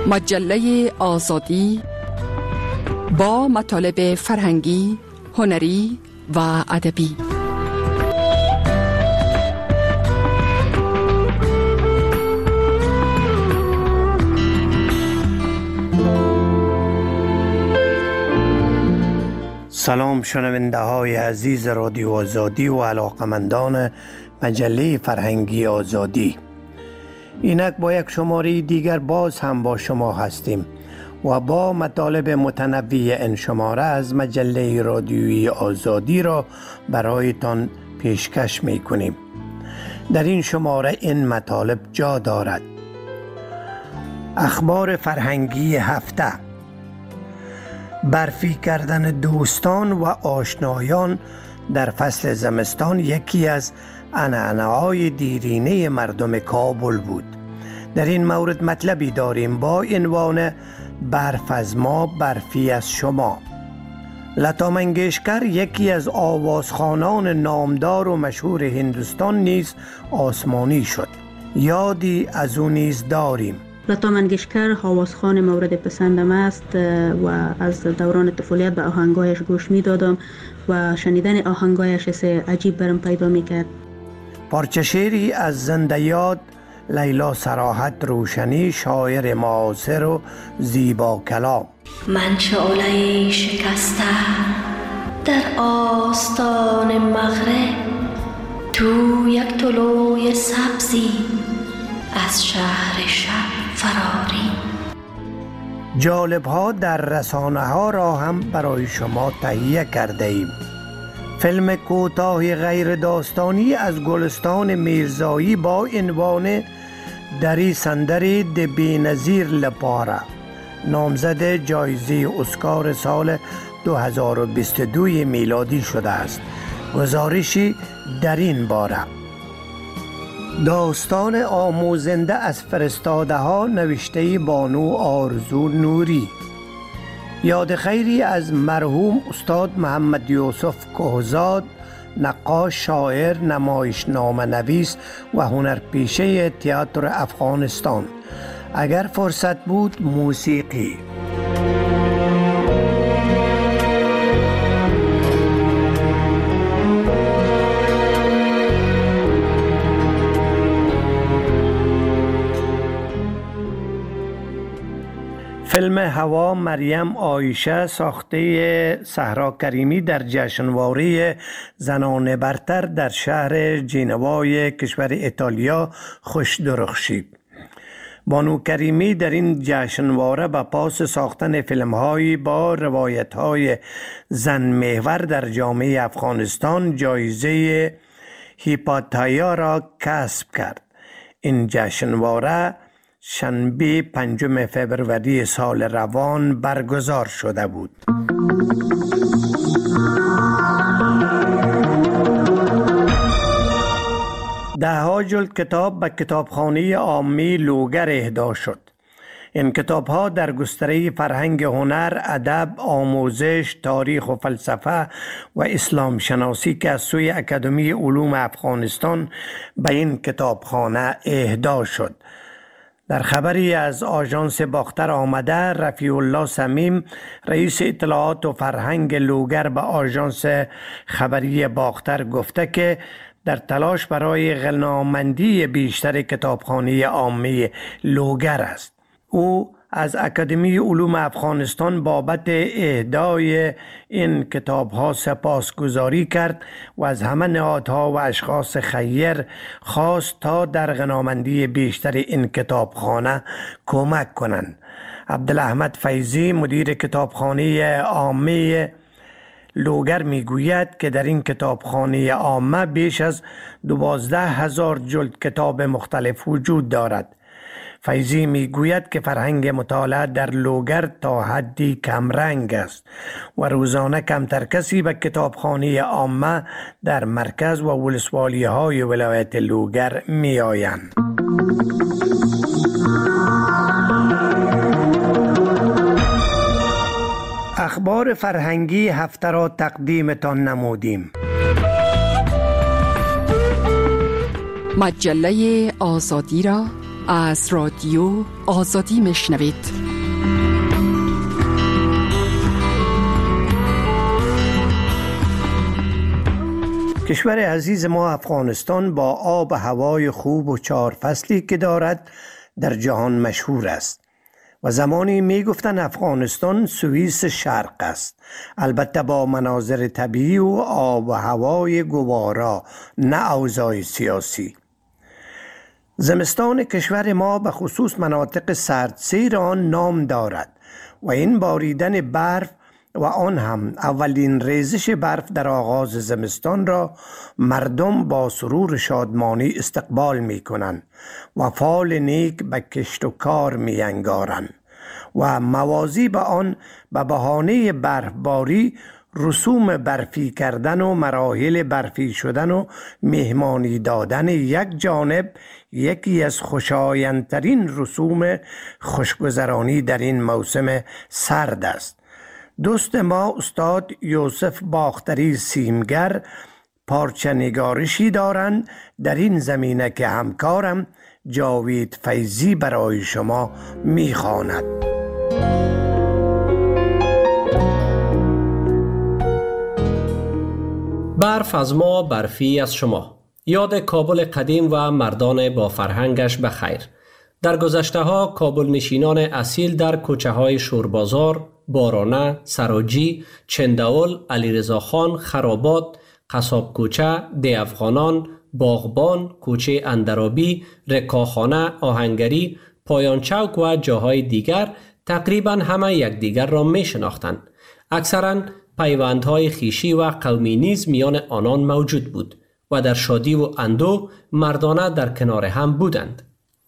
مجله آزادی با مطالب فرهنگی، هنری و ادبی. سلام شنونده های عزیز رادیو آزادی و علاقمندان مجله فرهنگی آزادی. اینک با یک شماره دیگر باز هم با شما هستیم و با مطالب متنوع این شماره از مجله رادیویی آزادی را برایتان پیشکش می کنیم. در این شماره این مطالب جا دارد: اخبار فرهنگی هفته، برفی کردن دوستان و آشنایان در فصل زمستان یکی از عنعنه‌های دیرینه مردم کابل بود. در این مورد مطلبی داریم با عنوان برف از ما، برفی از شما. لتا منگیشکر یکی از آوازخوانان نامدار و مشهور هندوستان نیز آسمانی شد. یادی از او نیز داریم. لتا منگیشکر آوازخوان مورد پسندم است و از دوران طفولیت به آهنگایش گوش می دادم و شنیدن آهنگایش عجیب برم پیدا می کرد. پارچه شعری از زنده یاد لیلا صراحت روشنی، شاعر معاصر و زیبا کلام. من شعله شکسته در آستان مغرب، تو یک طلوع سبزی از شهر شب فراری. جالب ها در رسانه ها را هم برای شما تهیه کرده ایم. فیلم کوتاه غیر داستانی از گلستان میرزایی با عنوان دری سندری د بی‌نظیر لپاره نامزد جایزه اسکار سال 2022 میلادی شده است. گزارشی در این باره: داستان آموزنده از فرستاده ها، نوشته بانو آرزو نوری. یاد خیری از مرحوم استاد محمد یوسف کهزاد، نقاش، شاعر، نمایشنامه نویس و هنرپیشه تئاتر افغانستان. اگر فرصت بود موسیقی. فیلم هوا مریم عایشه ساخته صحرا کریمی در جشنواره زنان برتر در شهر جنوای کشور ایتالیا خوش درخشید. بانو کریمی در این جشنواره به پاس ساختن فیلم‌هایی با روایت‌های زن محور در جامعه افغانستان جایزه هیپاتایا را کسب کرد. این جشنواره شنبه 5 فوریه سال روان برگزار شده بود. ده‌ها جلد کتاب به کتابخانه عامی لوگر اهدا شد. این کتاب‌ها در گستره فرهنگ، هنر، ادب، آموزش، تاریخ و فلسفه و اسلام شناسی که از سوی اکادمی علوم افغانستان به این کتابخانه اهدا شد. در خبری از آژانس باختر آمده، رفیع الله صمیم رئیس اطلاعات و فرهنگ لوگر به آژانس خبری باختر گفته که در تلاش برای غنامندی بیشتر کتابخانه عامی لوگر است. او از اکادمی علوم افغانستان بابت اهدای این کتاب‌ها سپاسگزاری کرد و از همه نهادها و اشخاص خیر خواست تا در غنامندی بیشتر این کتابخانه کمک کنند. عبدالاحمد فیضی مدیر کتابخانه عامه لوگر میگوید که در این کتابخانه عامه بیش از 12,000 جلد کتاب مختلف وجود دارد. فیضی میگوید که فرهنگ مطالعه در لوگر تا حدی کمرنگ است و روزانه کمتر کسی به کتابخانه عامه در مرکز و ولسوالی های ولایت لوگر می آیند. اخبار فرهنگی هفته را تقدیمتان نمودیم. مجله آزادی را از رادیو آزادی میشنوید. کشور عزیز ما افغانستان با آب و هوای خوب و 4 فصلی که دارد در جهان مشهور است و زمانی می گفتن افغانستان سوئیس شرق است، البته با مناظر طبیعی و آب و هوای گوارا، نه اوضاع سیاسی. زمستان کشور ما به خصوص مناطق سردسیر آن نام دارد و این باریدن برف و آن هم اولین ریزش برف در آغاز زمستان را مردم با سرور شادمانی استقبال می کنند و فال نیک به کشت و کار می انگارند و موازی به آن به بهانه برفباری رسوم برفی کردن و مراحل برفی شدن و مهمانی دادن یک جانب یکی از خوشایندترین رسوم خوشگذرانی در این موسم سرد است. دوست ما استاد یوسف باختری سیمگر پارچه نگارشی دارند در این زمینه که همکارم جاوید فیضی برای شما میخواند. برف از ما، برفی از شما. یاد کابل قدیم و مردان با فرهنگش بخیر. در گذشته ها کابل نشینان اصیل در کوچه های شوربازار، بارانه، سراجی، چنداول، علیرضا خان، خرابات، قصاب کوچه، دی افغانان، باغبان، کوچه اندرابی، رکاخانه، آهنگری، پایان چوک و جاهای دیگر تقریبا همه یکدیگر را می شناختند. اکثرا پیوندهای خیشی و قومی نیز میان آنان موجود بود و در شادی و اندوه مردانه در کنار هم بودند.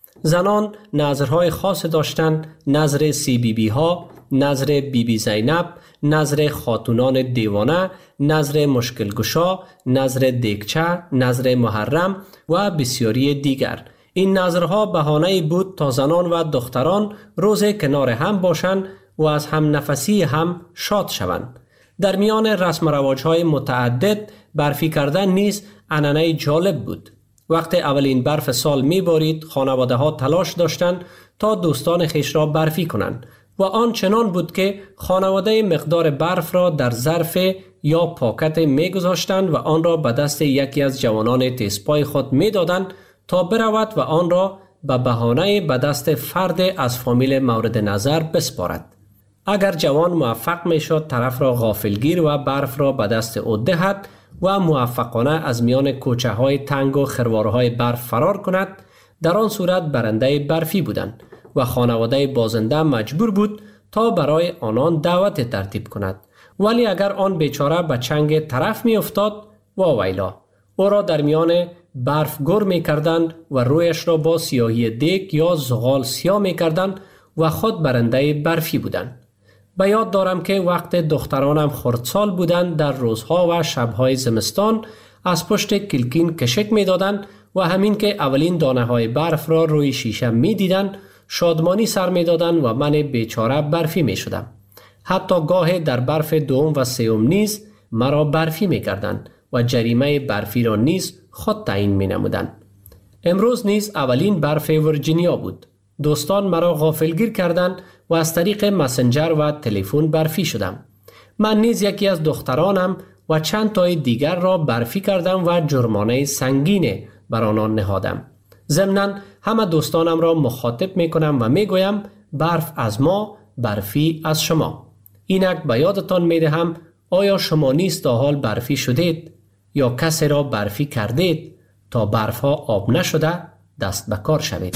زنان نظرهای خاص داشتند، نظر سی بی بی ها، نظر بی بی زینب، نظر خاتونان دیوانه، نظر مشکلگشا، نظر دیگچه، نظر محرم و بسیاری دیگر. این نظرها بهانه‌ای بود تا زنان و دختران روز کنار هم باشند و از هم نفسی هم شاد شوند. در میان رسم و رواج‌های متعدد برفی کردن نیز عنعنه جالب بود. وقتی اولین برف سال می‌بارید، خانواده‌ها تلاش داشتند تا دوستان خویش را برفی کنند و آن چنان بود که خانواده مقدار برف را در ظرف یا پاکت می‌گذاشتند و آن را به دست یکی از جوانان تیزپای خود می‌دادند تا برود و آن را به بهانه به دست فرد از فامیل مورد نظر بسپارد. اگر جوان موفق میشد طرف را غافلگیر و برف را به دست او دهد و موفقانه از میان کوچه های تنگ و خرواره های برف فرار کند، در آن صورت برنده برفی بودند و خانواده بازنده مجبور بود تا برای آنان دعوت ترتیب کند. ولی اگر آن بیچاره به چنگ طرف می افتاد، واویلا، او را در میان برف گر می کردند و رویش را با سیاهی دیگ یا زغال سیاه می کردند و خود برنده برفی بودند. به یاد دارم که وقت دخترانم خردسال بودند در روزها و شبهای زمستان از پشت کلکین کشک می دادند و همین که اولین دانه های برف را روی شیشه می دیدند شادمانی سر می دادند و من بیچاره برفی می شدم. حتی گاه در برف دوم و سوم نیز مرا برفی می کردند و جریمه برفی را نیز خود تعیین می نمودند. امروز نیز اولین برف ورجینیا بود. دوستان مرا غافلگیر کردند و از طریق مسنجر و تلفن برفی شدم. من نیز یکی از دخترانم و چند تای دیگر را برفی کردم و جرمانه سنگین بر آنان نهادم. ضمناً همه دوستانم را مخاطب می کنم و می گویم برف از ما، برفی از شما. اینک به یادتان می دهم آیا شما نیز تا حال برفی شدید یا کسی را برفی کردید تا برفها آب نشده دست به کار شوید.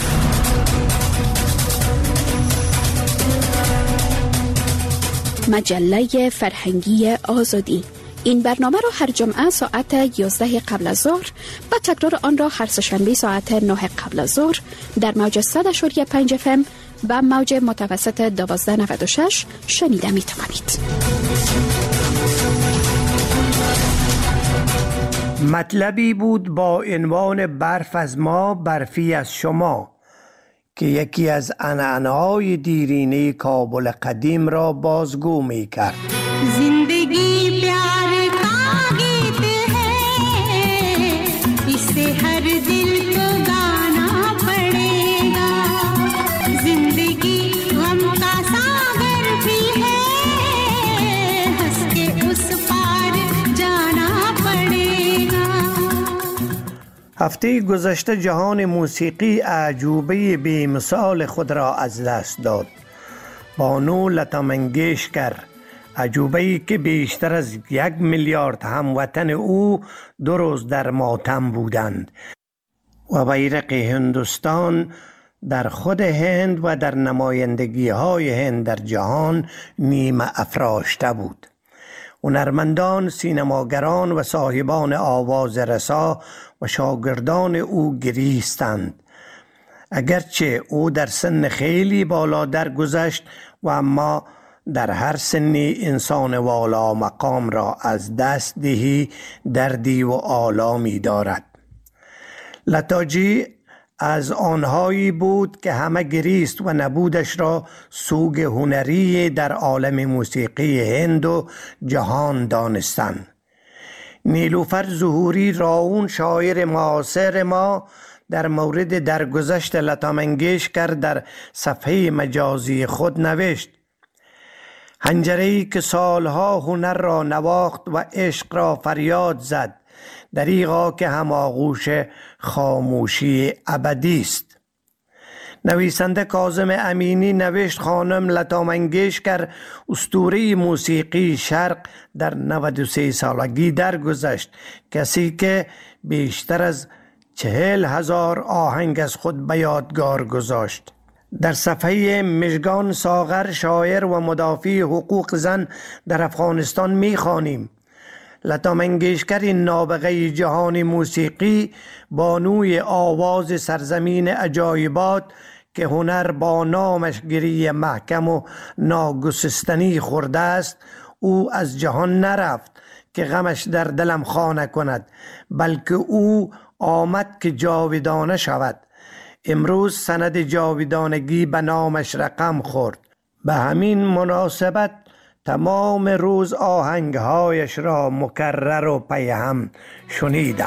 مجله فرهنگی آزادی. این برنامه را هر جمعه ساعت 11 قبل از ظهر و تکرار آن را هر سه‌شنبه ساعت 9 قبل از ظهر در موج 100.5 FM و موج متوسط 1296 شنیده می توانید. مطلبی بود با عنوان برف از ما، برفی از شما که یکی از عنعنه‌های دیرینه کابل قدیم را بازگو می کرد. زندگی پیار کا گیت ہے، اسے ہر دل کو گانا پڑے گا. هفته گذشته جهان موسیقی اعجوبه بی مثال خود را از دست داد. بانو لتا منگیشکر، اعجوبه‌ای که بیشتر از 1 میلیارد هموطن او 2 روز در ماتم بودند و بیرق هندوستان در خود هند و در نمایندگی های هند در جهان نیمه افراشته بود. هنرمندان، سینماگران و صاحبان آواز رسا و شاگردان او گریستند. اگرچه او در سن خیلی بالا درگذشت و اما در هر سنی انسان والا مقام را از دست دهی دردی و آلامی دارد. لتاجی از آنهایی بود که همه گریست و نبودش را سوگ هنری در عالم موسیقی هند و جهان دانستند. نیلوفر ظهوری راون شاعر معاصر ما در مورد درگذشت لتا منگیشکر در صفحه مجازی خود نوشت: حنجره‌ای که سالها هنر را نواخت و عشق را فریاد زد، دریغا که هماغوش خاموشی ابدی است. نویسنده کاظم امینی نوشت خانم لتا منگیشکر اسطوره موسیقی شرق در 93 سالگی درگذشت، کسی که بیشتر از 40,000 آهنگ از خود به یادگار گذاشت. در صفحه مژگان ساغر، شاعر و مدافع حقوق زن در افغانستان می‌خوانیم: لتا منگیشکر نابغه جهان موسیقی، بانوی آواز سرزمین عجایبات که هنر با نامش گری محکم و ناگسستنی خورده است، او از جهان نرفت که غمش در دلم خانه کند، بلکه او آمد که جاودانه شود. امروز سند جاودانگی به نامش رقم خورد. به همین مناسبت تمام روز آهنگهایش را مکرر و پی هم شنیدم.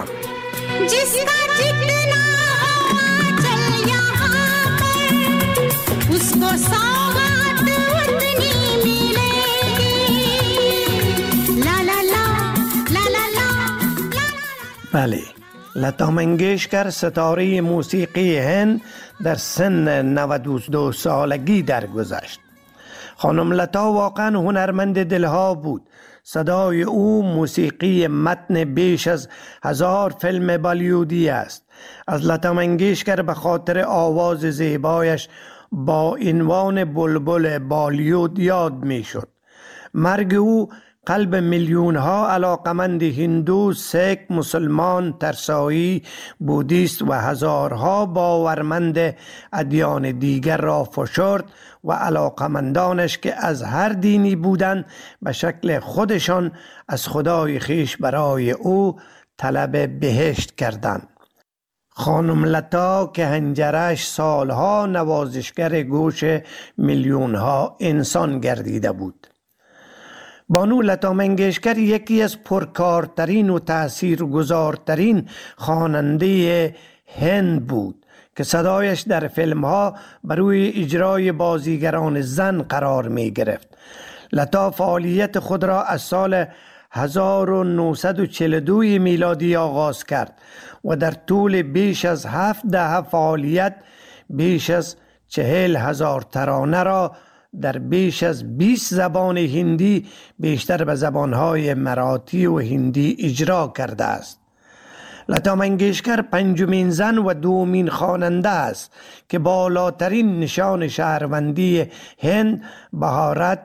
بله، لتا منگیشکر ستاره موسیقی هند در سن 92 سالگی درگذشت. خانم لتا واقعا هنرمند دلها بود. صدای او موسیقی متن بیش از 1000 فیلم بالیوودی است. از لتا منگیشکر به خاطر آواز زیبایش با عنوان بلبل بالیوود یاد می شد. مرگ او قلب میلیون ها علاقمند هندو، سیک، مسلمان، ترسایی، بودیست و هزارها باورمند ادیان دیگر را فشرد و علاقمندانش که از هر دینی بودند به شکل خودشان از خدای خیش برای او طلب بهشت کردند. خانم لتا که حنجره‌اش سالها نوازشگر گوش میلیون ها انسان گردیده بود. بانو لتا منگیشکر یکی از پرکارترین و تأثیرگذارترین خواننده هند بود که صدایش در فیلم ها بروی اجرای بازیگران زن قرار می گرفت. لتا فعالیت خود را از سال 1942 میلادی آغاز کرد و در طول بیش از 7 دهه فعالیت بیش از 40,000 ترانه را در بیش از 20 زبان هندی بیشتر به زبانهای مراتی و هندی اجرا کرده است. لتا منگیشکر 5مین زن و 2مین خواننده است که بالاترین نشان شهروندی هند بهارت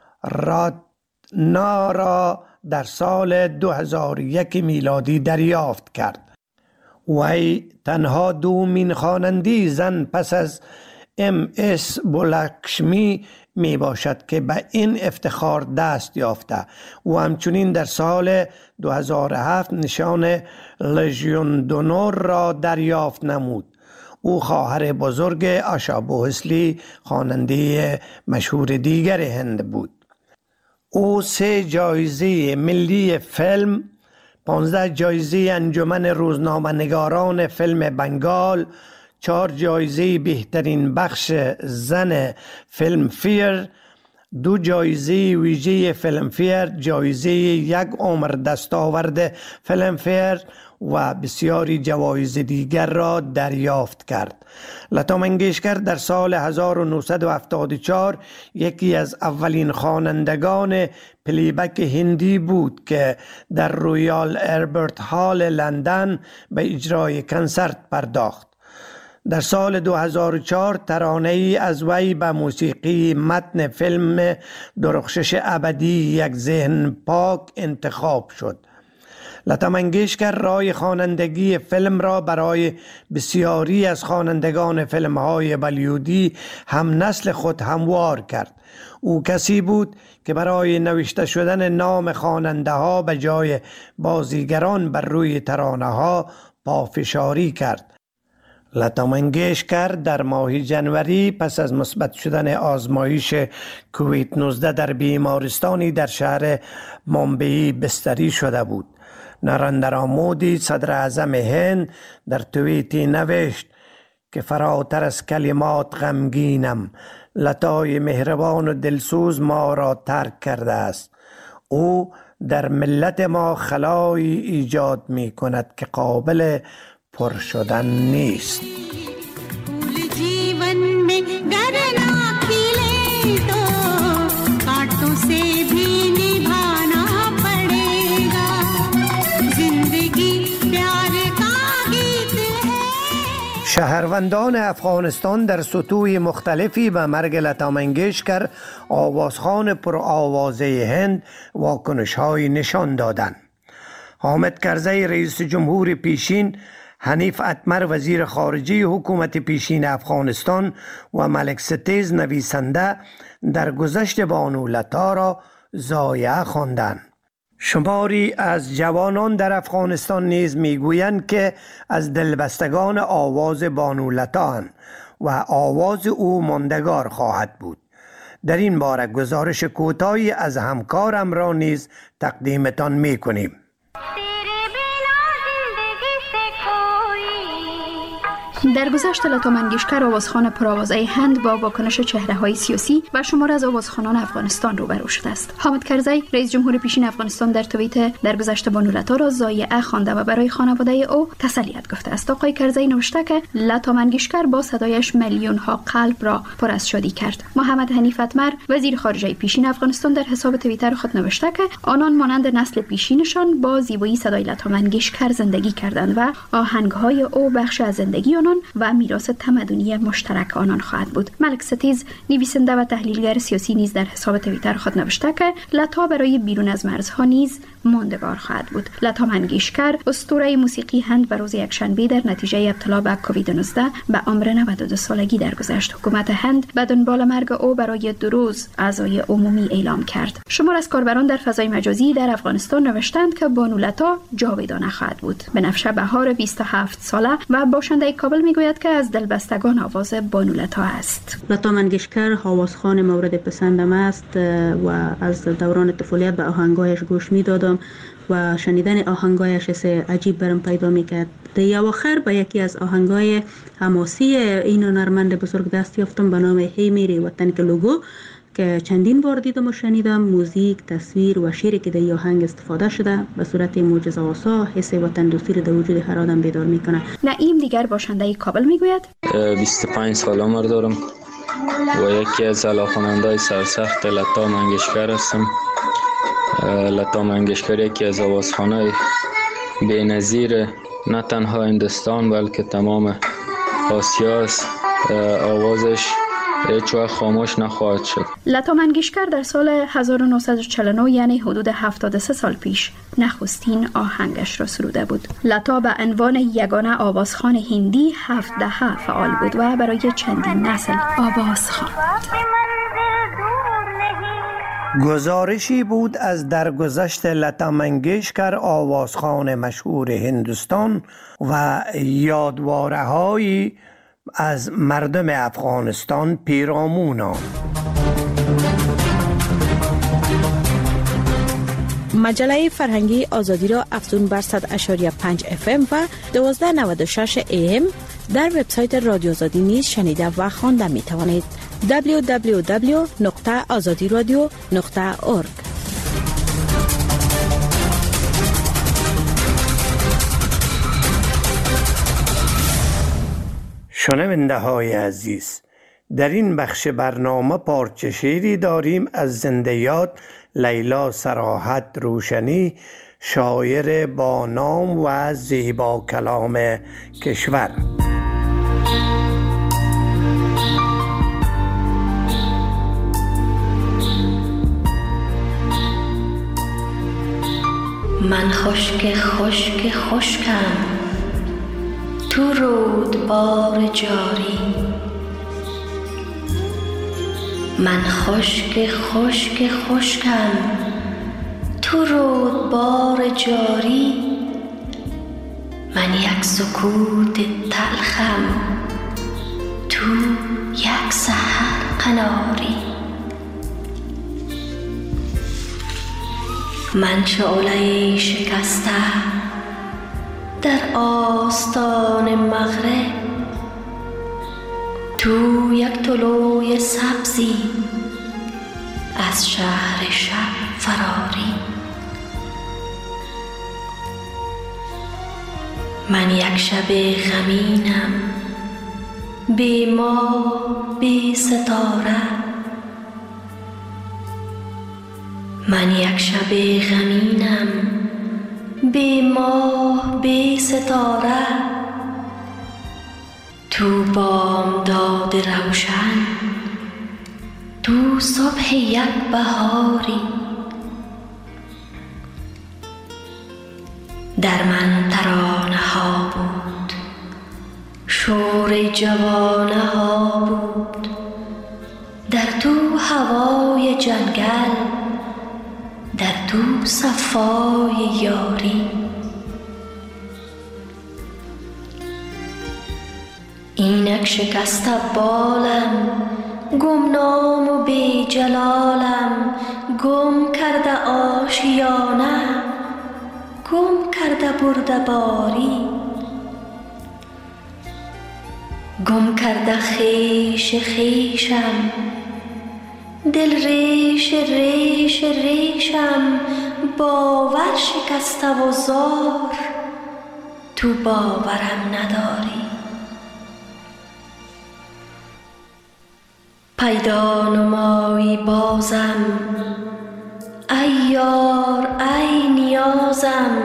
راتنا را در سال 2001 میلادی دریافت کرد. وی تنها 2مین خواننده زن پس از MS بولکشمی می باشد که به این افتخار دست یافته و همچنین در سال 2007 نشان لژیون دونور را دریافت نمود. او خواهر بزرگ آشا بوهسلی، خواننده مشهور دیگر هند بود. او 3 جایزه ملی فیلم، 15 جایزه انجمن روزنامه‌نگاران فیلم بنگال، 4 جایزه بهترین بخش زن فیلم فیر، 2 جایزه ویژه فیلم فیر، جایزه 1 عمر دستاورد فیلم فیر و بسیاری جوایز دیگر را دریافت کرد. لتا منگیشکر در سال 1974 یکی از اولین خوانندگان پلیبک هندی بود که در رویال البرت هال لندن به اجرای کنسرت پرداخت. در سال 2004 ترانه‌ای از وی به موسیقی متن فیلم درخشش ابدی یک ذهن پاک انتخاب شد. لتا منگیشکر راه خوانندگی فیلم را برای بسیاری از خوانندگان فیلم‌های بالیوودی هم نسل خود هموار کرد. او کسی بود که برای نوشته شدن نام خواننده‌ها به جای بازیگران بر روی ترانه‌ها پافشاری کرد. لتا منگیشکر در ماه جنوری پس از مثبت شدن آزمایش کووید 19 در بیمارستانی در شهر ممبئی بستری شده بود. نریندرا مودی صدر اعظم هند در توییتی نوشت که فراتر از کلمات غمگینم، لتای مهربان و دلسوز ما را ترک کرده است. او در ملت ما خلایی ایجاد می کند که قابل پر شدن نیست. شهروندان افغانستان در سطوح مختلفی به مرگ لتا منگیشکر آوازخوان پرآوازه هند واکنش‌های نشان دادند. حامد کرزی رئیس جمهور پیشین، حنیف اتمر وزیر خارجه حکومت پیشین افغانستان و ملک ستیز نویسنده در گذشت بانو لتا را ضایعه خواندند. شماری از جوانان در افغانستان نیز میگویند که از دلبستگان آواز بانو لتااند و آواز او ماندگار خواهد بود. در این باره گزارش کوتاهی از همکارم را نیز تقدیمتان میکنیم. در گذشت لتا منگیشکر آوازخوان پرآوازه هند با واکنش چهره‌های سیاسی و شمار از آوازخوانان افغانستان روبرو شده است. حامد کرزی رئیس جمهور پیشین افغانستان در توییت در گذشت بانو لتا را ضایعه خوانده و برای خانواده او تسلیت گفته است. آقای کرزی نوشته که لتا منگیشکر با صدایش میلیون ها قلب را پر از شادی کرد. محمد حنیف اتمر وزیر خارجه پیشین افغانستان در حساب توییتر خود نوشته که آنان مانند نسل پیشینشان با زیبایی صدای لتا منگیشکر زندگی کردند و آهنگ‌های او بخش از زندگی آنان و میراث تمدنی مشترک آنان خواهد بود. ملک ستیز نویسنده و تحلیلگر سیاسی نیز در حساب توییتر خود نوشته که لتا برای بیرون از مرزها نیز ماندگار خواهد بود. لتا منگیشکر اسطوره موسیقی هند و روز یکشنبه در نتیجه ابتلا به کووید 19 به عمر 92 سالگی درگذشت. حکومت هند به دنبال مرگ او برای 2 روز عزای عمومی اعلام کرد. شمار از کاربران در فضای مجازی در افغانستان نوشتند که بانو لتا جاودانه خواهد بود. بنفشه بهار 27 ساله و باشنده کابل میگوید که از دلبستگان آواز بانو لتا است. لتا منگیشکر آوازخوان مورد پسندم است و از دوران طفولیت به آهنگایش گوش میدادم و شنیدن آهنگایش عجیب برم پیدا میکرد. در اواخر به یکی از آهنگای حماسی این هنرمند بزرگ دست یافتم به نام هی میری وطن که لوگو که چندین بار دیدم و شنیدم. موزیک، تصویر و شعری که در این آهنگ استفاده شده به صورت معجزه‌آسا حس وطن دوستی را در وجود هر آدم بیدار میکنه. نعیم دیگر باشنده کابل میگوید 25 سال عمر دارم و یکی از علاقه‌مندان سرسخت لتا منگیشکر هستم. لتا منگیشکر یکی از آوازخوان‌های بی‌نظیر نه تنها هندوستان بلکه تمام آسیا است. آوازش هیچ وقت خاموش نخواهد شد. لتا منگیشکر در سال 1949 یعنی حدود 73 سال پیش نخستین آهنگش را سروده بود. لتا به عنوان یگانه آوازخوان هندی 7 دهه فعال بود و برای چندین نسل آواز خواند. گزارشی بود از درگذشت لتا منگیشکر آوازخوان مشهور هندوستان و یادواره‌هایی از مردم افغانستان پیرامون. مجله فرهنگی آزادی را افزون بر 100.5 FM و 1296 AM در وبسایت رادیو آزادی نیز شنیده و خوانده می توانید. www.azadiradio.org. شنونده های عزیز، در این بخش برنامه پارچه شعری داریم از زنده یاد لیلا صراحت روشنی، شاعر با نام و زیبا کلام کشور. من خشکم تو رودبار جاری، من خشکم تو رودبار جاری، من یک سکوت تلخم تو یک سحر قناری، من شعله شکسته در آستان مغرب، تو یک طلوع سبزی از شهر شب فراری، من یک شب غمینم بی ماه بی ستاره، من یک شب غمینم بی ماه بی ستاره، تو بامداد روشن تو صبح یک بهاری، در من ترانه ها بود، شور جوانه ها بود، در تو هوای جنگل، در تو صفای یاری، اینک شکست بالم، گمنام و بی جلالم، گم کرده آشیانه، گم کرده برده باری، گم کرده خیش خیشم، دل ریشم، باور شکسته و زار، تو باورم نداری، پیدا نمایی بازم، ای یار ای نیازم،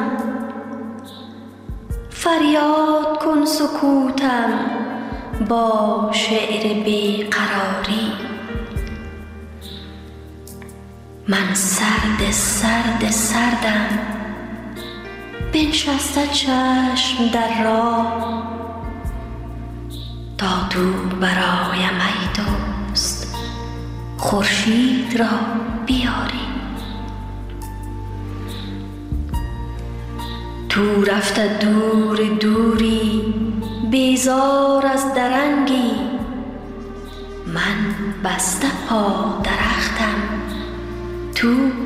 فریاد کن سکوتم با شعر بیقراری، من سردم بنشسته چشم در راه، تا تو برایم ای دوست خورشید را بیاری، تو رفته دوری بیزار از درنگی، من بسته پا درختم تو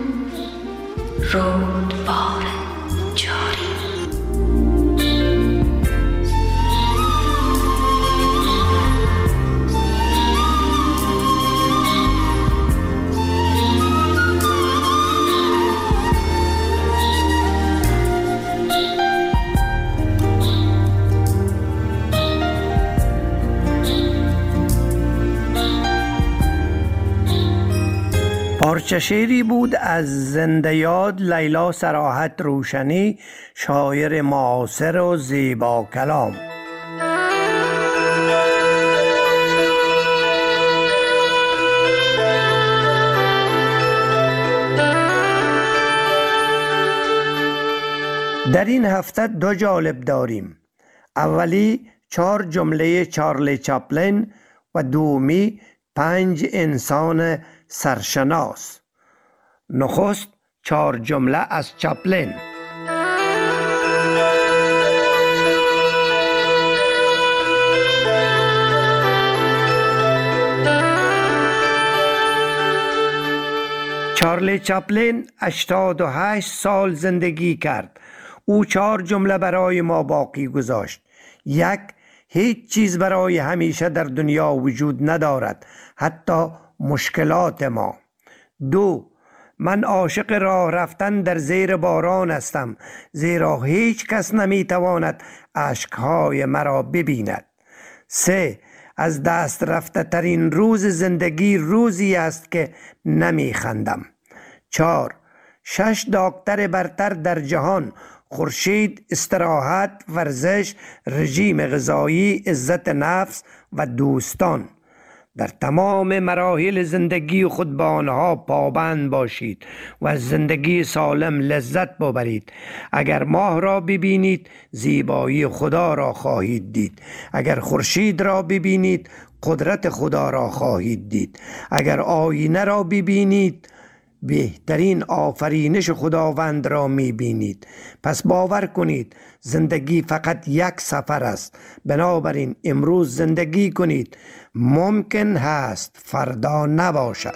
رودبار جاری. پارچه شعری بود از زنده یاد لیلا صراحت روشنی، شاعر معاصر و زیبا کلام. در این هفته دو جالب داریم. اولی 4 جمله چارلی چاپلین و دومی 5 انسان سرشناس. نخست 4 جمله از چاپلین. چارلی چاپلین 88 سال زندگی کرد. او 4 جمله برای ما باقی گذاشت. 1. هیچ چیز برای همیشه در دنیا وجود ندارد، حتی مشکلات ما. 2. من عاشق راه رفتن در زیر باران هستم، زیرا هیچ کس نمیتواند اشکهای مرا ببیند. 3. از دست رفته ترین روز زندگی روزی است که نمی خندم. 4. 6 دکتر برتر در جهان: خورشید، استراحت، ورزش، رژیم غذایی، عزت نفس و دوستان. در تمام مراحل زندگی خود به آنها پابند باشید و از زندگی سالم لذت ببرید. اگر ماه را ببینید زیبایی خدا را خواهید دید. اگر خورشید را ببینید قدرت خدا را خواهید دید. اگر آینه را ببینید بهترین آفرینش خداوند را می‌بینید. پس باور کنید زندگی فقط یک سفر است. بنابراین امروز زندگی کنید. ممکن هست فردا نباشد.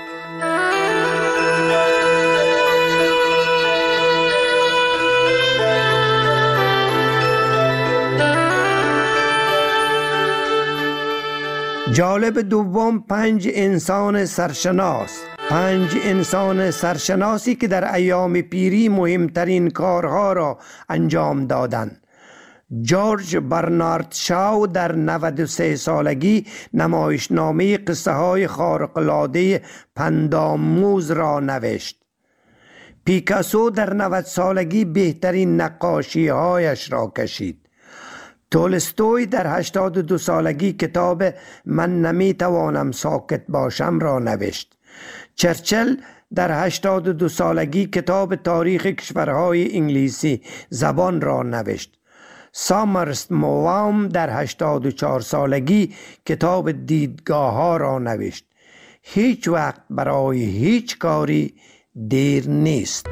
جالب دوم: 5 انسان سرشناس. 5 انسان سرشناسی که در ایام پیری مهمترین کارها را انجام دادند. جورج برنارد شاو در 93 سالگی نمایشنامه قصه های خارق‌العاده پندآموز را نوشت. پیکاسو در 90 سالگی بهترین نقاشی هایش را کشید. تولستوی در 82 سالگی کتاب من نمیتوانم ساکت باشم را نوشت. چرچل در 82 سالگی کتاب تاریخ کشورهای انگلیسی زبان را نوشت. سامرس موام در 84 سالگی کتاب دیدگاه ها را نوشت. هیچ وقت برای هیچ کاری دیر نیست.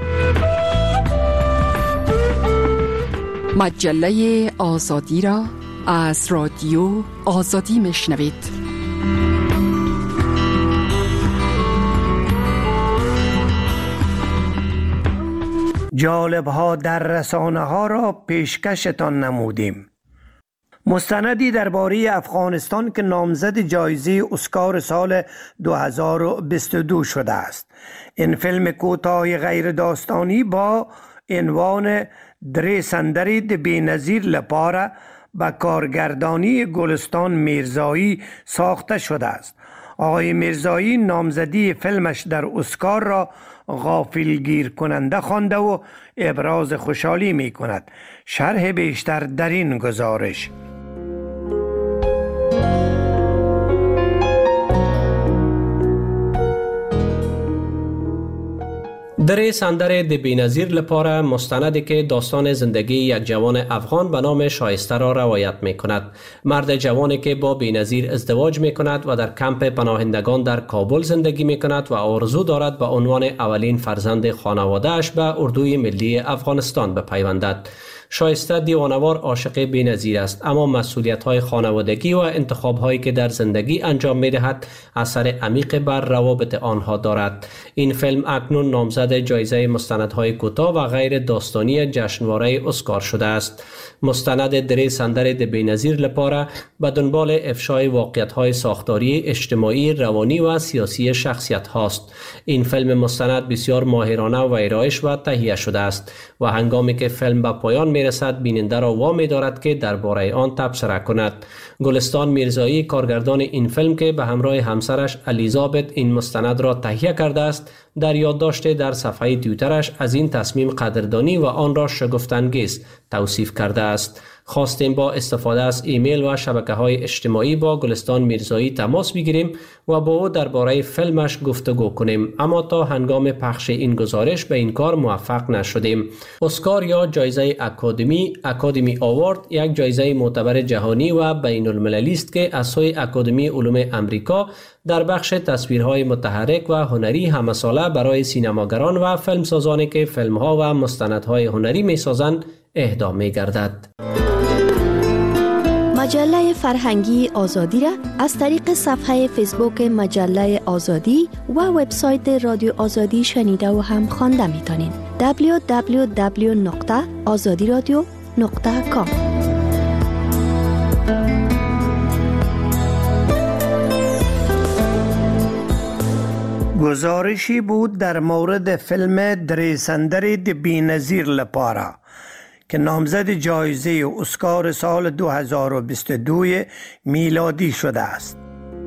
مجله آزادی را از رادیو آزادی میشنوید. جالب ها در رسانه ها را پیشکشتان نمودیم. مستندی درباره افغانستان که نامزد جایزه اسکار سال 2022 شده است. این فیلم کوتاه غیر داستانی با عنوان درې سندرې د بی‌نظیر لپاره با کارگردانی گلستان میرزایی ساخته شده است. آقای میرزایی نامزدی فیلمش در اسکار را غافلگیر کننده خوانده و ابراز خوشحالی می کند. شرح بیشتر در این گزارش. درې سندرې د بی‌نظیر لپاره مستندی که داستان زندگی یک جوان افغان به نام شایسته را روایت می کند. مرد جوانی که با بی‌نظیر ازدواج می کند و در کمپ پناهندگان در کابل زندگی می کند و آرزو دارد به عنوان اولین فرزند خانواده‌اش به اردوی ملی افغانستان بپیوندد. شایسته دیوانوار عاشق بی‌نظیر است، اما مسئولیت‌های خانوادگی و انتخاب‌هایی که در زندگی انجام می‌دهد اثر عمیق بر روابط آنها دارد. این فیلم اکنون نامزد جایزه مستندهای کوتاه و غیر داستانی جشنواره اسکار شده است. مستند درې سندرې د بی‌نظیر لپاره به دنبال افشای واقعیت‌های ساختاری، اجتماعی، روانی و سیاسی شخصیت هاست. این فیلم مستند بسیار ماهرانه ویرایش و تهیه شده است و هنگامی که فیلم به پایان میرسد بیننده را وامی دارد که درباره آن تبصره کند. گلستان میرزایی کارگردان این فیلم که به همراه همسرش الیزابت این مستند را تهیه کرده است، در یادداشت در صفحه توییترش از این تصمیم قدردانی و آن را شگفت‌انگیز توصیف کرده است. خواستیم با استفاده از ایمیل و شبکه‌های اجتماعی با گلستان میرزایی تماس بگیریم و با او درباره فیلمش گفتگو کنیم، اما تا هنگام پخش این گزارش به این کار موفق نشدیم. اسکار یا جایزه اکادمی آوارد یک جایزه معتبر جهانی و بین المللی است که از سوی اکادمی علوم امریکا در بخش تصویرهای متحرک و هنری همساله برای سینماگران و فیلمسازانی که فیلم‌ها و مستندهای هنری می‌سازند اهدا می‌گردد. مجله فرهنگی آزادی را از طریق صفحه فیسبوک مجله آزادی و وبسایت رادیو آزادی شنیده و هم خوانده می‌تونید. www.azadiradio.com. گزارشی بود در مورد فیلم درې سندرې د بی‌نظیر لپاره که نامزد جایزه اسکار سال 2022 میلادی شده است.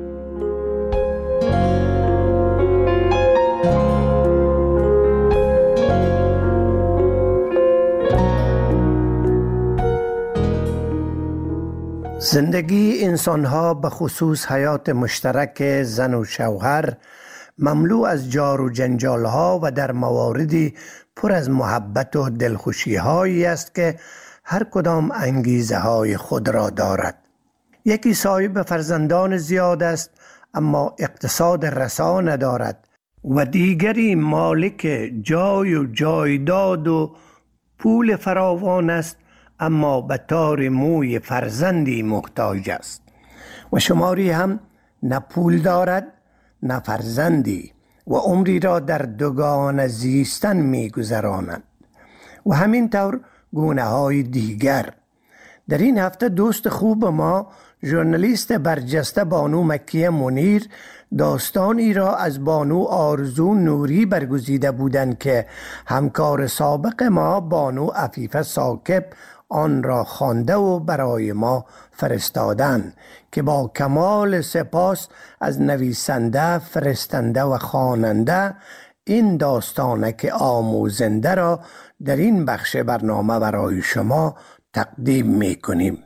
زندگی انسان‌ها به خصوص حیات مشترک زن و شوهر مملو از جار و جنجال‌ها و در مواردی پر از محبت و دلخوشی‌هایی است که هر کدام انگیزه‌های خود را دارد. یکی صاحب فرزندان زیاد است اما اقتصاد رسا ندارد و دیگری مالک جای و جایداد و پول فراوان است اما به تار موی فرزندی محتاج است و شماری هم نه پول دارد نه فرزندی و عمری را در دوگانه زیستن می گذرانند و همین طور گونه های دیگر. در این هفته دوست خوب ما ژورنالیست برجسته بانو مکیه منیر داستانی را از بانو آرزو نوری برگزیده بودند که همکار سابق ما بانو عفیفه ثاقب آن را خوانده و برای ما فرستادند که با کمال سپاس از نویسنده، فرستنده و خواننده این داستانک آموزنده را در این بخش برنامه برای شما تقدیم می کنیم.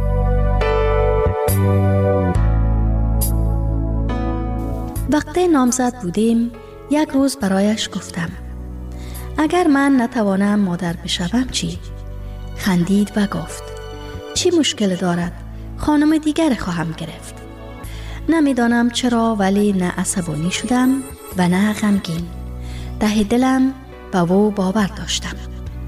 وقتی نامزد بودیم یک روز برایش گفتم اگر من نتوانم مادر بشوم چی؟ خندید و گفت چی مشکل دارد؟ خانم دیگر خواهم گرفت. نمیدانم چرا ولی نه عصبانی شدم و نه غمگین. ته دلم به او باور داشتم.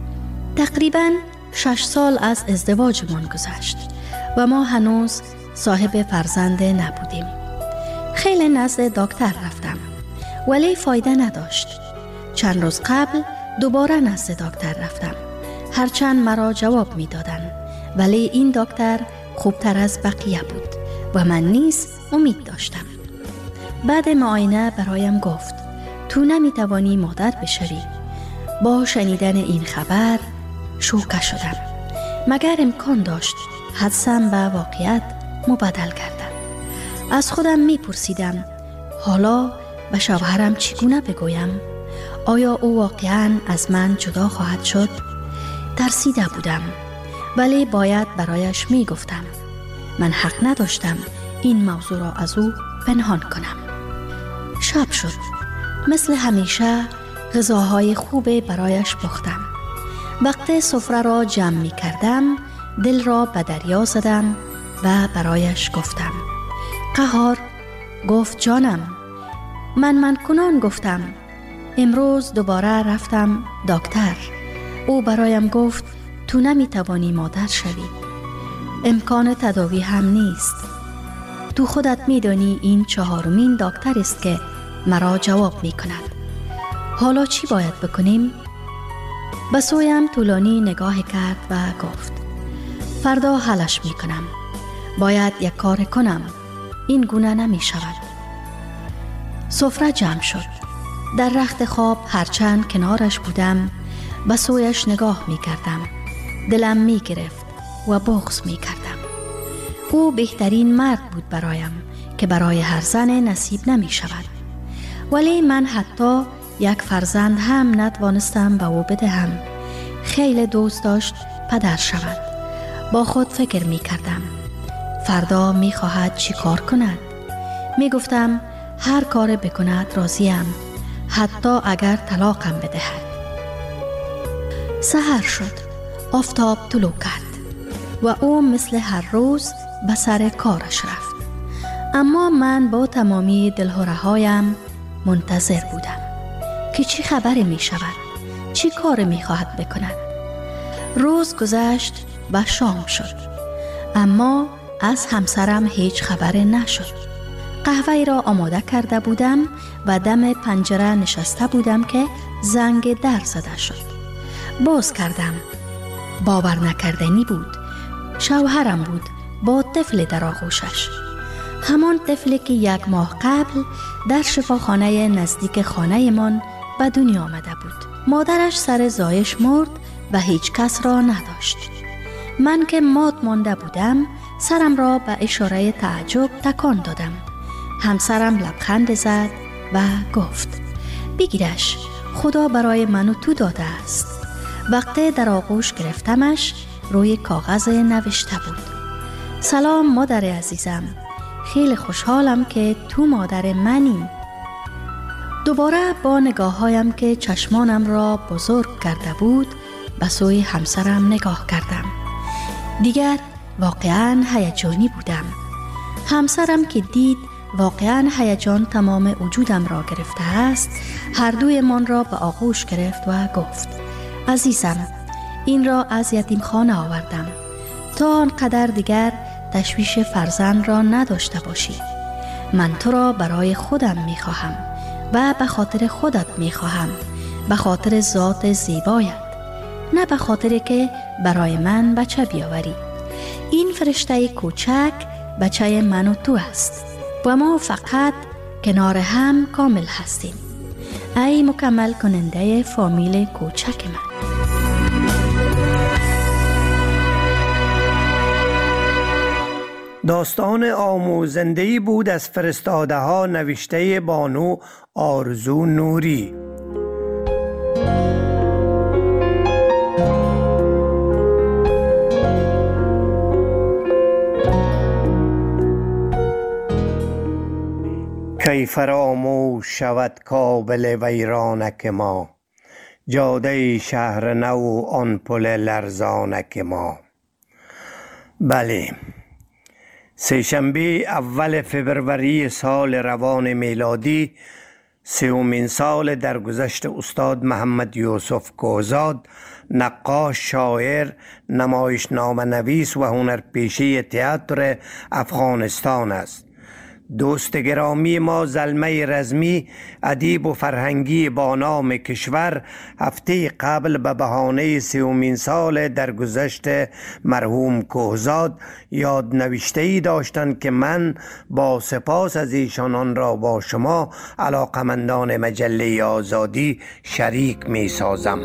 تقریباً 6 سال از ازدواجمان گذشت و ما هنوز صاحب فرزند نبودیم. خیلی نزد دکتر رفتم ولی فایده نداشت. چند روز قبل دوباره نزد دکتر رفتم. هرچند مرا جواب می دادن ولی این دکتر خوبتر از بقیه بود و من نیز امید داشتم. بعد معاینه برایم گفت تو نمی توانی مادر بشوی. با شنیدن این خبر شوکه شدم. مگر امکان داشت حدسم به واقعیت مبدل گردد. از خودم می پرسیدم حالا به شوهرم چگونه بگویم؟ آیا او واقعاً از من جدا خواهد شد؟ ترسیده بودم ولی باید برایش می گفتم. من حق نداشتم این موضوع را از او پنهان کنم. شب شد. مثل همیشه غذاهای خوب برایش پختم. وقتی سفره را جمع می کردم دل را به دریا زدم و برایش گفتم قهار. گفت جانم. من کنان گفتم امروز دوباره رفتم دکتر. او برایم گفت تو نمی توانی مادر شوی. امکان تداوی هم نیست. تو خودت می دانی این 4مین دکتر است که مرا جواب می کند. حالا چی باید بکنیم؟ به سویم طولانی نگاه کرد و گفت فردا حلش می کنم. باید یک کار کنم. این گونه نمی شود. سفره جمع شد. در رخت خواب هرچند کنارش بودم به سویش نگاه می کردم. دلم می گرفت و بغض می کردم. او بهترین مرد بود برایم که برای هر زن نصیب نمی شود. ولی من حتی یک فرزند هم نتوانستم به او بدهم. خیلی دوست داشت پدر شود. با خود فکر می کردم فردا می خواهد چی کار کند. می گفتم هر کار بکند راضیم، حتی اگر طلاقم بدهد. سحر شد. آفتاب طلوع کرد و او مثل هر روز به سر کارش رفت. اما من با تمامی دلهره‌هایم منتظر بودم که چی خبری می شود، چی کار می خواهد بکند. روز گذشت و شام شد، اما از همسرم هیچ خبری نشد. قهوه را آماده کرده بودم و دم پنجره نشسته بودم که زنگ در زده شد. باز کردم. باور نکردنی بود. شوهرم بود با طفل در آغوشش. همان طفلی که 1 ماه قبل در شفاخانه نزدیک خانه من به دنیا آمده بود. مادرش سر زایش مرد و هیچ کس را نداشت. من که مات مانده بودم سرم را به اشاره تعجب تکان دادم. همسرم لبخند زد و گفت بگیرش، خدا برای من و تو داده است. وقتی در آغوش گرفتمش روی کاغذ نوشته بود: سلام مادر عزیزم، خیلی خوشحالم که تو مادر منی. دوباره با نگاههایم که چشمانم را بزرگ کرده بود به سوی همسرم نگاه کردم. دیگر واقعاً هیجانی بودم. همسرم که دید واقعاً هیجان تمام وجودم را گرفته است، هر دوی من را به آغوش گرفت و گفت: عزیزم، این را از یتیمخانه آوردم تا آنقدر دیگر تشویش فرزند را نداشته باشی. من تو را برای خودم می خواهم و به خاطر خودت می خواهم، به خاطر ذات زیبایت، نه به خاطر که برای من بچه بیاوری. این فرشته کوچک بچه من و تو است و ما فقط کنار هم کامل هستیم. ای مکمل کننده فامیل کوچک من. داستان آموزنده‌ای بود از فرستاده ها، نوشته بانو آرزو نوری. کی فراموش شود کابل ویرانک ما، جاده شهر نو آن پل لرزانک ما. بله، سه‌شنبه اول فبروری سال روان میلادی، 3مین سال درگذشت استاد محمد یوسف کوهزاد، نقاش، شاعر، نمایشنامه نویس و هنرپیشه تئاتر افغانستان است. دوست گرامی ما زلمه رزمی، ادیب و فرهنگی با نام کشور، هفته قبل به بهانه 3مین سال درگذشت مرحوم کوهزاد یاد نوشته‌ای داشتند که من با سپاس از ایشان آن را با شما علاقمندان مجله آزادی شریک می سازم.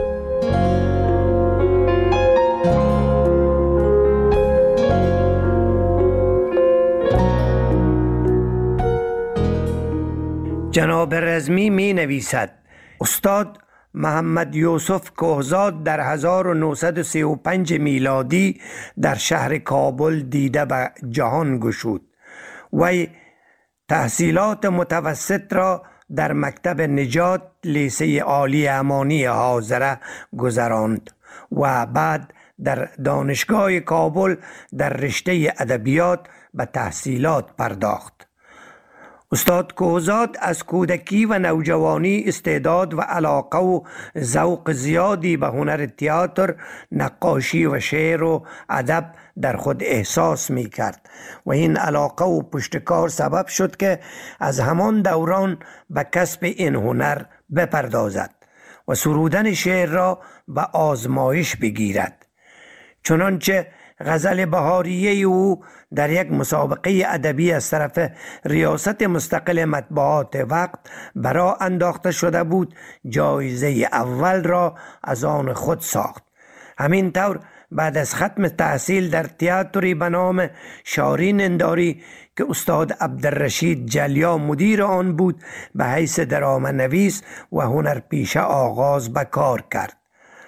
جناب رزمی می نویسد: استاد محمد یوسف کوهزاد در 1935 میلادی در شهر کابل دیده به جهان گشود. وی تحصیلات متوسط را در مکتب نجات لیسه عالی امانی حاضره گذراند و بعد در دانشگاه کابل در رشته ادبیات به تحصیلات پرداخت. استاد کوهزاد از کودکی و نوجوانی استعداد و علاقه و ذوق زیادی به هنر تئاتر، نقاشی و شعر و ادب در خود احساس می کرد و این علاقه و پشتکار سبب شد که از همان دوران به کسب این هنر بپردازد و سرودن شعر را به آزمایش بگیرد. چنانچه غزل بهاریه او در یک مسابقه ادبی از طرف ریاست مستقل مطبوعات وقت برا انداخته شده بود، جایزه اول را از آن خود ساخت. همین طور بعد از ختم تحصیل در تئاتری به نام شاری ننداری که استاد عبدالرشید جلیا مدیر آن بود، به حیث درامه نویس و هنرپیشه آغاز به کار کرد.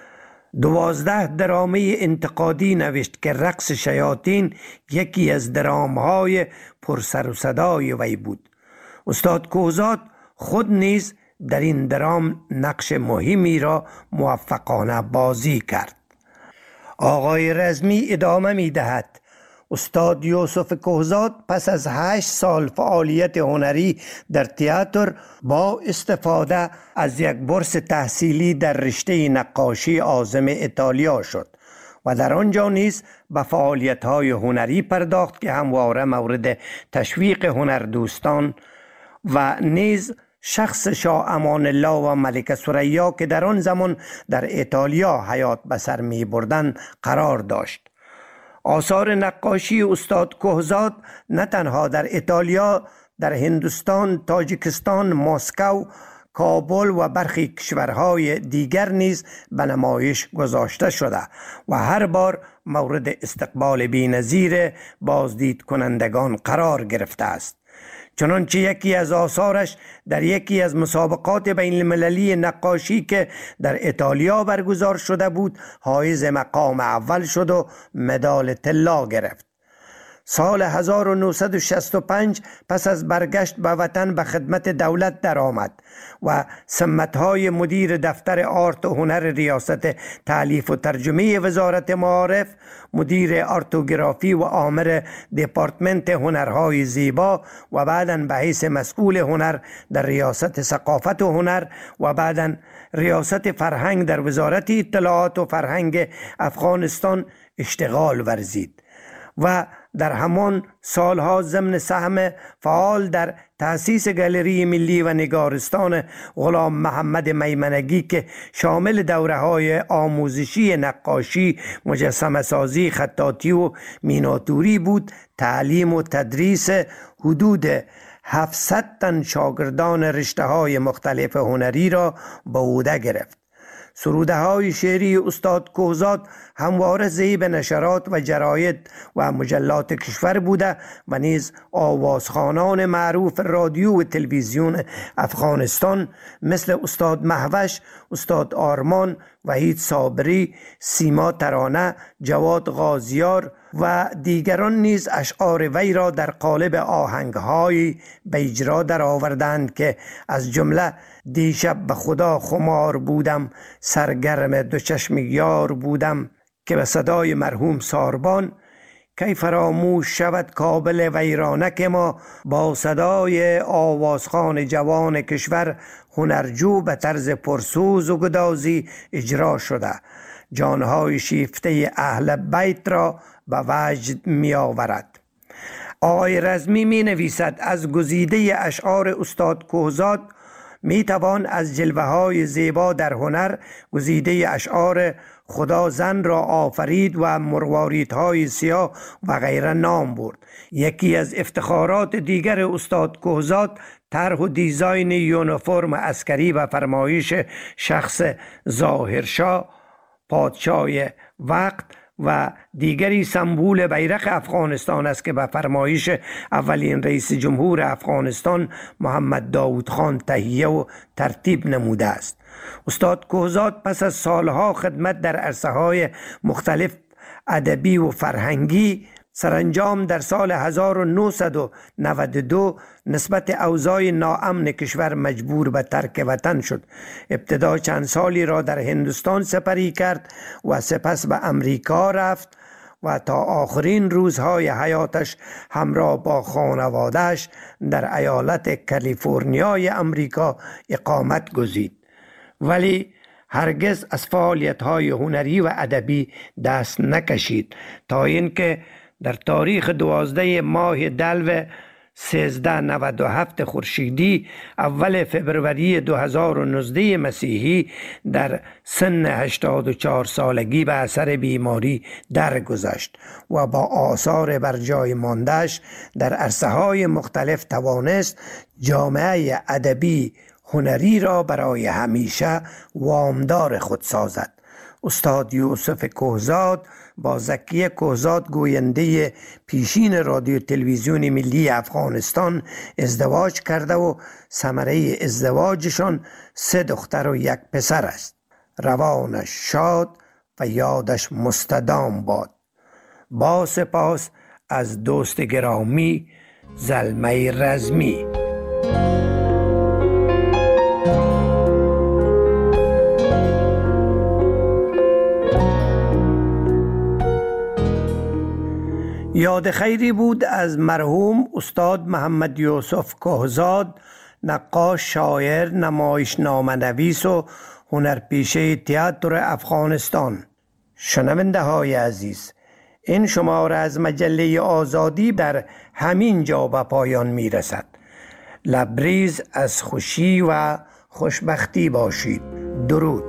12 درامه انتقادی نوشت که رقص شیاطین یکی از درامهای پرسر و صدای وی بود. استاد کوهزاد خود نیز در این درام نقش مهمی را موفقانه بازی کرد. آقای رزمی ادامه می دهد: استاد یوسف کوهزاد پس از 8 سال فعالیت هنری در تئاتر با استفاده از یک بورس تحصیلی در رشته نقاشی عازم ایتالیا شد و در آنجا نیز به فعالیت‌های هنری پرداخت که همواره مورد تشویق هنردوستان و نیز شخص شاه امان الله و ملکه ثریا که در آن زمان در ایتالیا حیات به سر می بردند قرار داشت. آثار نقاشی استاد کوهزاد نه تنها در ایتالیا، در هندوستان، تاجیکستان، مسکو، کابل و برخی کشورهای دیگر نیز به نمایش گذاشته شده و هر بار مورد استقبال بی‌نظیر بازدید کنندگان قرار گرفته است. چنانچه یکی از آثارش در یکی از مسابقات بین المللی نقاشی که در ایتالیا برگزار شده بود حایز مقام اول شد و مدال طلا گرفت. سال 1965 پس از برگشت به وطن به خدمت دولت درآمد و سمت‌های مدیر دفتر آرت و هنر ریاست تألیف و ترجمه وزارت معارف، مدیر آرتوگرافی و آمر دپارتمنت هنرهای زیبا و بعداً به حیث مسئول هنر در ریاست ثقافت و هنر و بعداً ریاست فرهنگ در وزارت اطلاعات و فرهنگ افغانستان اشتغال ورزید و در همان سالها ضمن سهم فعال در تأسیس گالری ملی و نگارستان غلام محمد میمنگی که شامل دوره‌های آموزشی نقاشی، مجسمه سازی، خطاطی و میناتوری بود، تعلیم و تدریس حدود 700 تن شاگردان رشته‌های مختلف هنری را به عهده گرفت. سروده های شعری استاد کهزاد همواره ضعیف نشرات و جراید و مجلات کشور بوده و نیز آوازخوانان معروف رادیو و تلویزیون افغانستان مثل استاد مهوش، استاد آرمان، وحید صابری، سیما ترانه، جواد غازیار و دیگران نیز اشعار وی را در قالب آهنگ‌هایی به اجرا در آوردند که از جمله دیشب به خدا خمار بودم، سرگرم دو چشم یار بودم که به صدای مرحوم ساربان کی فراموش شود کابل ویرانک ما، با صدای آوازخوان جوان کشور هنرجو به طرز پرسوز و گدازی اجرا شده، جانهای شیفته اهل بیت را به وجد می آورد. آقای رزمی می نویسد از گزیده اشعار استاد کهزاد می توان از جلوه های زیبا در هنر گزیده اشعار خدا زن را آفرید و مرواریدهای سیاه و غیره نام برد. یکی از افتخارات دیگر استاد کهزاد طرح و دیزاین یونیفرم عسکری و فرمایش شخص ظاهرشاه پادشاه وقت و دیگری سمبول بیرق افغانستان است که به فرمایش اولین رئیس جمهور افغانستان محمد داود خان تهیه و ترتیب نموده است. استاد کهزاد پس از سالها خدمت در عرصه‌های مختلف ادبی و فرهنگی سرانجام در سال 1992 نسبت اوضاع ناامن کشور مجبور به ترک وطن شد. ابتدا چند سالی را در هندوستان سپری کرد و سپس به امریکا رفت و تا آخرین روزهای حیاتش همراه با خانواده‌اش در ایالت کالیفرنیای امریکا اقامت گزید، ولی هرگز از فعالیت‌های هنری و ادبی دست نکشید تا اینکه در تاریخ 12 ماه دلو 1397 خورشیدی اول فبروری 2019 مسیحی در سن 84 سالگی به اثر بیماری درگذشت و با آثار بر جای مانده‌اش در عرصه‌های مختلف توانست جامعه ادبی هنری را برای همیشه وامدار خود سازد. استاد یوسف کهزاد با زکیه کهزاد گوینده پیشین رادیو تلویزیون ملی افغانستان ازدواج کرده و ثمره ازدواجشان 3 دختر و 1 پسر است. روانش شاد و یادش مستدام باد. با سپاس از دوست گرامی زلمه رزمی. یاد خیری بود از مرحوم استاد محمد یوسف کهزاد، نقاش، شاعر، نمایشنامه نویس و هنرپیشه تئاتر افغانستان. شنونده های عزیز، این شماره از مجله آزادی در همین جا به پایان می رسد. لبریز از خوشی و خوشبختی باشید. درود.